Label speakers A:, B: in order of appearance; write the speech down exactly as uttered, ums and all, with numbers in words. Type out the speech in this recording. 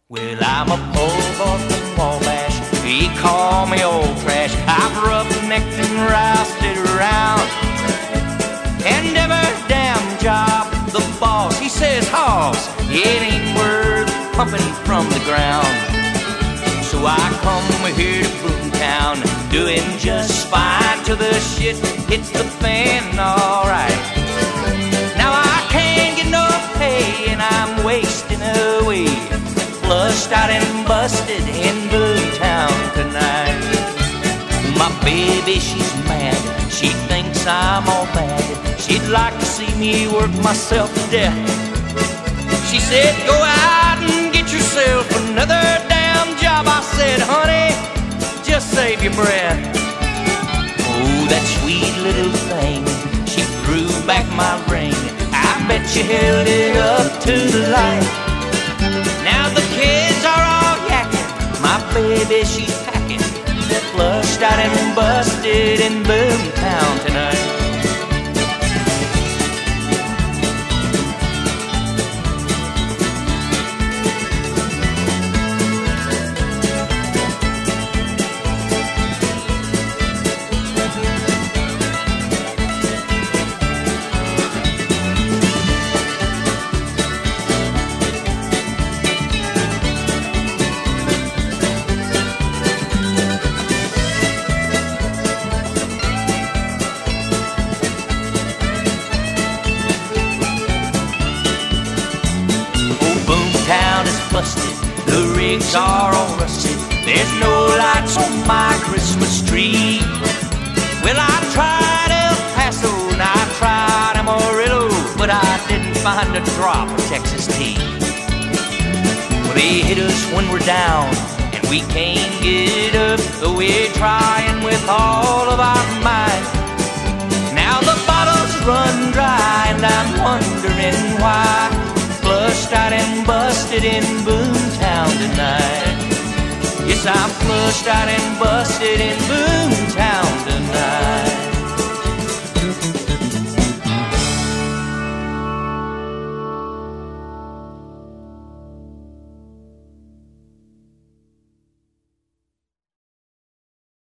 A: Well, I'm a poor boy from Wabash. He call me old trash. I've rough-necked and rousted around. And every damn job, the boss, he says, Hoss, it ain't worth pumping from the ground. So I come here to Boomtown, doing just fine till the shit hits the fan, alright. Now I can't get no pay and I'm wasting away, flushed out and busted in Boomtown tonight. My baby, she's mad, she thinks I'm all bad. She'd like to see me work myself to death. She said, go out and get yourself another damn job. I said, honey, just save your breath. Oh, that sweet little thing, she threw back my ring. I bet you held it up to the light. Now the kids are all yakking, my baby, she's packing, flushed out and busted in Boomtown tonight. Busted, the rigs are all rusted, there's no lights on my Christmas tree. Well, I tried El Paso and I tried Amarillo, but I didn't find a drop of Texas tea. Well, they hit us when we're down and we can't get up, though we're trying with all of our might. Now the bottles run dry and I'm wondering why, flushed out and busted in Boomtown tonight. Yes, I'm flushed out and busted in Boomtown tonight.